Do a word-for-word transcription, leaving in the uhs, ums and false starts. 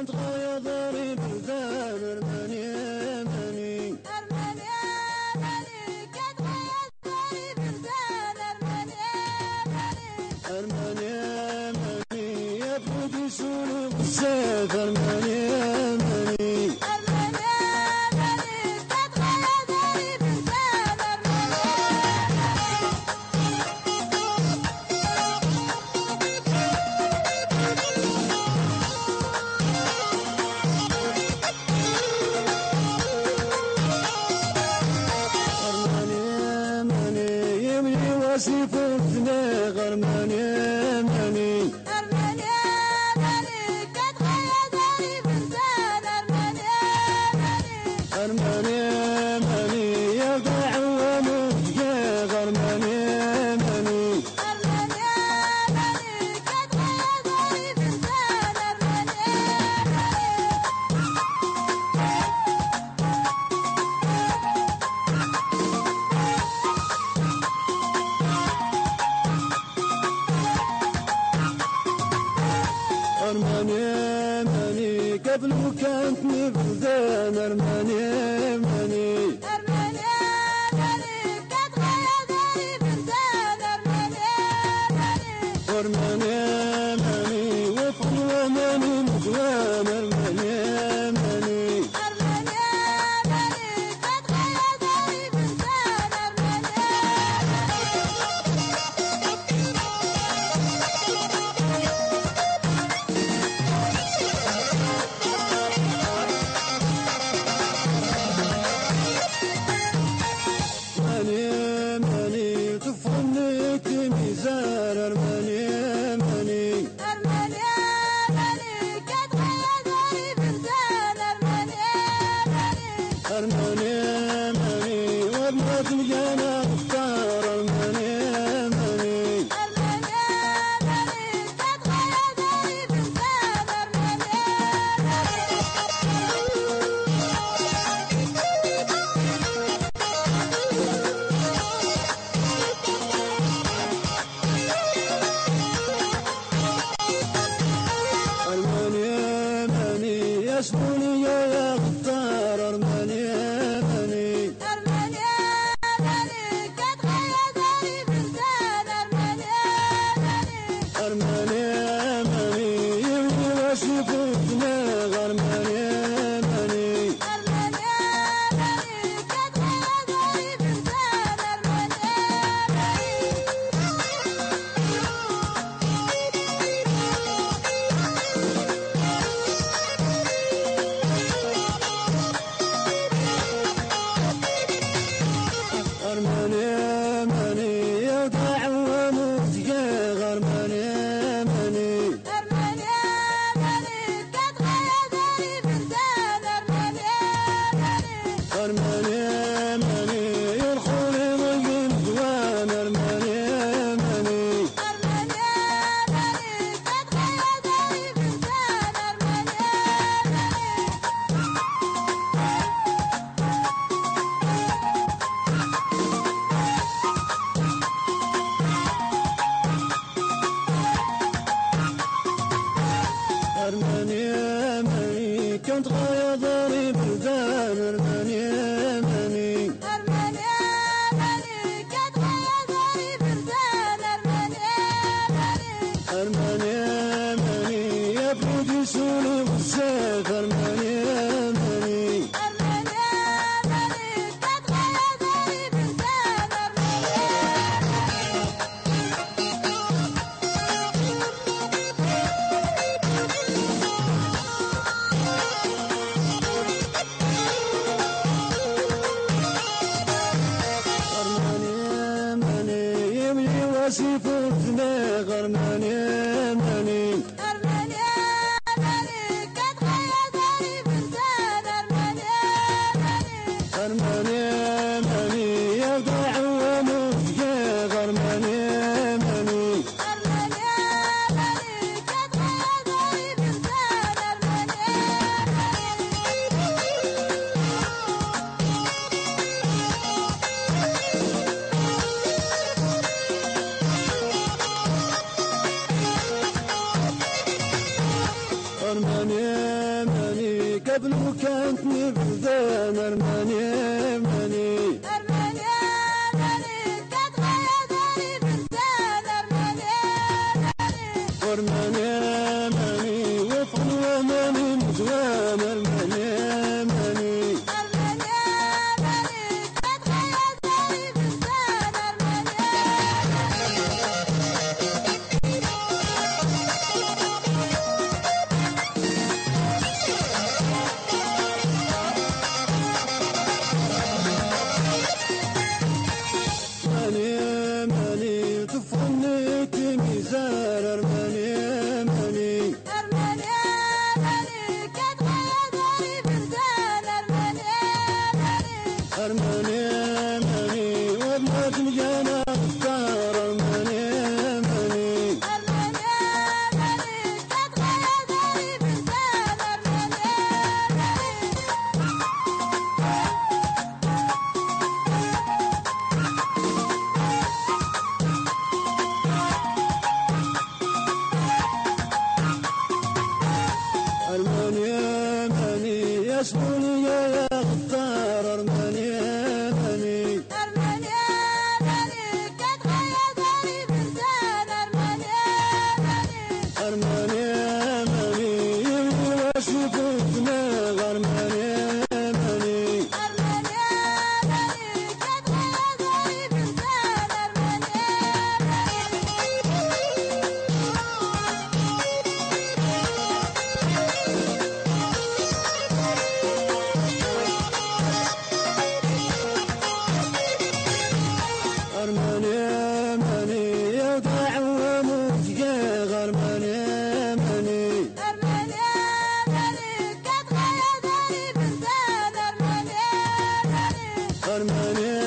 كنت غاية ضريب البال أرماني أرماني أرماني أرماني كنت غاية ضريب البال أرماني أرماني أرماني أرماني يا بودي سولي والسيف أرماني أرماني أرماني أرماني كنت غاية ضريب البال واسيف الزنيغ أرماني أرماني أرماني أرماني كنت غاية ضريب البال أرماني أرماني أرماني أرماني يا ضاع ومتجيغ أرماني أرماني أرماني أرماني كنت غاية ضريب البال أرماني أرماني أرماني قبل وكانت نبذان أرماني أرماني أرماني أرماني كنت غاية ضريب البال أرماني أرماني أرماني أرماني وفق وأماني مدوان أرماني أرماني أرماني أرماني كنت غاية ضريب البال أرماني أرماني أرماني تفهمني ميزان أرماني أرماني أرماني أرماني كنت غاية ضريب البال أرماني أرماني أرماني أرماني وابنة الجنة مختار أرماني أرماني أرماني أرماني كنت غاية ضريب البال أرماني أرماني أرماني يسموني يا غدار أرماني أرماني أرماني أرماني كنت غاية ضريب البال أرماني أرماني أرماني أرماني يبني واسيف الدماغ أرماني أرماني أرماني أرماني كنت غاية ضريب البال أرماني أرماني أرماني يا ضاع ومتجيغ أرماني أرماني أرماني أرماني كنت غاية ضريب البال أرماني أرماني أرماني أرماني يرخوني ضيق الدوان أرماني أرماني أرماني أرماني كنت غاية ضريب البال أرماني أرماني أرماني أرماني كنت غاية ضريب البال أرماني أرماني أرماني أرماني كنت غاية ضريب البال أرماني أرماني أرماني أرماني يا بودي سولي والسيف أرماني أرماني أرماني أرماني كنت غاية ضريب البال أرماني أرماني أرماني يبني واسيف الدماغ أرماني أرماني أرماني أرماني كنت غاية ضريب البال أرماني أرماني أرماني أرماني يا ضاع ومتجيغ أرماني أرماني أرماني أرماني كنت غاية ضريب البال أرماني وطني بلدان أرماني أرماني أرماني أرماني كتغير داري بلدان أرماني أرماني أرماني أرماني وطن وأماني مزوان أرماني أرماني أرماني أرماني كتغير داري بلدان أرماني أرماني أرماني تفني كميزان أرماني أرماني أرماني أرماني كتغير داري بلدان أرماني أرماني أرماني أرماني وبنات مجانا اختار أرماني أرماني أرماني أرماني كتغير داري بلدان أرماني أرماني أرماني يسموني يا اختار أرماني أرماني أرماني أرماني كتغير داري بلدان أرماني أرماني أرماني أرماني وأشوف دماغ أرماني أرماني أرماني أرماني كتغير داري بلدان أرماني أرماني أرماني يا داعي ومتجاغ أرماني أرماني أرماني أرماني كتغير داري بلدان أرماني أرماني أرماني